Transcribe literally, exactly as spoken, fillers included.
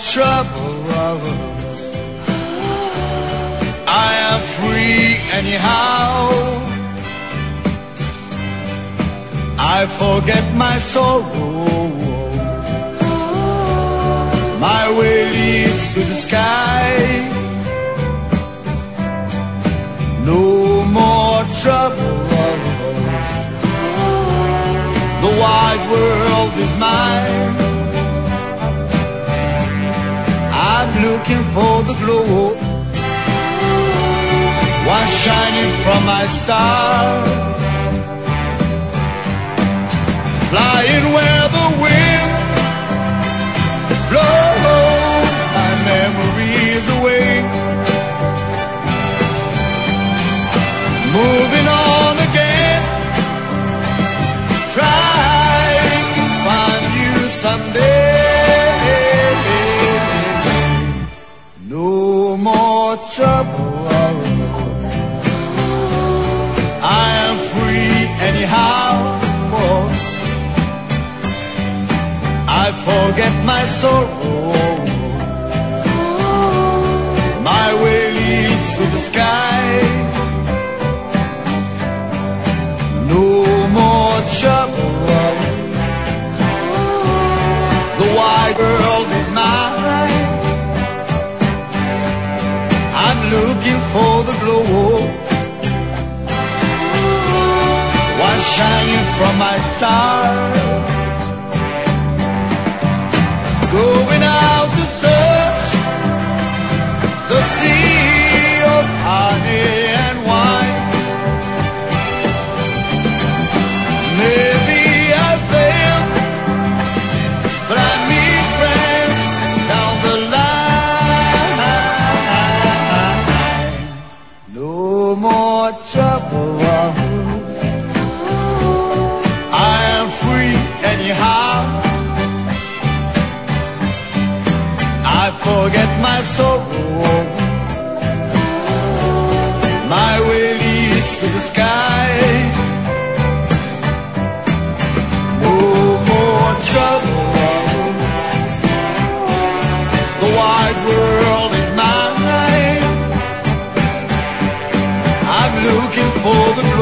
troubles. I am free anyhow. I forget my sorrow. My way leads to the sky. No more troubles. The wide world is mine. I'm looking for the glow, one shining from my star, flying where the wind blows my memories away, moving on again, trying to find you someday. No more troubles. I am free anyhow. I forget my sorrow. My way leads to the sky. No more troubles. The wide world is mine. I'm looking for the glow, one shining from my star, going out to search the sea of honey and wine. Maybe I failed, but I meet friends down the line. No more troubles. I am free anyhow. I forget my sorrow. My way leads to the sky. No more troubles. The wide world is mine. I'm looking for the